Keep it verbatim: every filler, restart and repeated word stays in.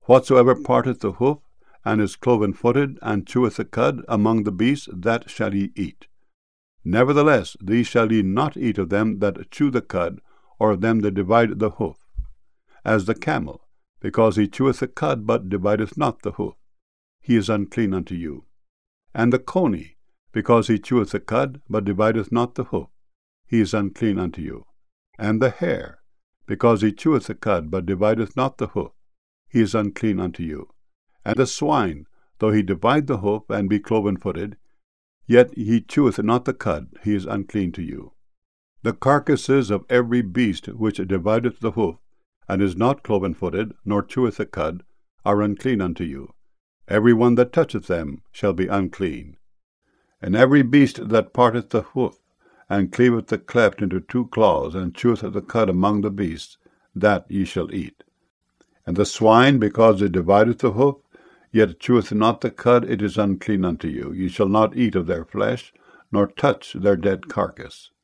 Whatsoever parteth the hoof, and is cloven-footed, and cheweth the cud among the beasts, that shall ye eat. Nevertheless, these shall ye not eat of them that chew the cud, or of them that divide the hoof. As the camel, because he cheweth the cud, but divideth not the hoof, he is unclean unto you. And the coney, because he cheweth the cud, but divideth not the hoof, he is unclean unto you. And the hare, because he cheweth the cud, but divideth not the hoof, he is unclean unto you. And the swine, though he divide the hoof, and be cloven-footed, yet he cheweth not the cud, he is unclean to you. The carcasses of every beast which divideth the hoof, and is not cloven-footed, nor cheweth the cud, are unclean unto you. Every one that toucheth them shall be unclean. And every beast that parteth the hoof, and cleaveth the cleft into two claws, and cheweth the cud among the beasts, that ye shall eat. And the swine, because it divideth the hoof, yet cheweth not the cud, it is unclean unto you. Ye shall not eat of their flesh, nor touch their dead carcass.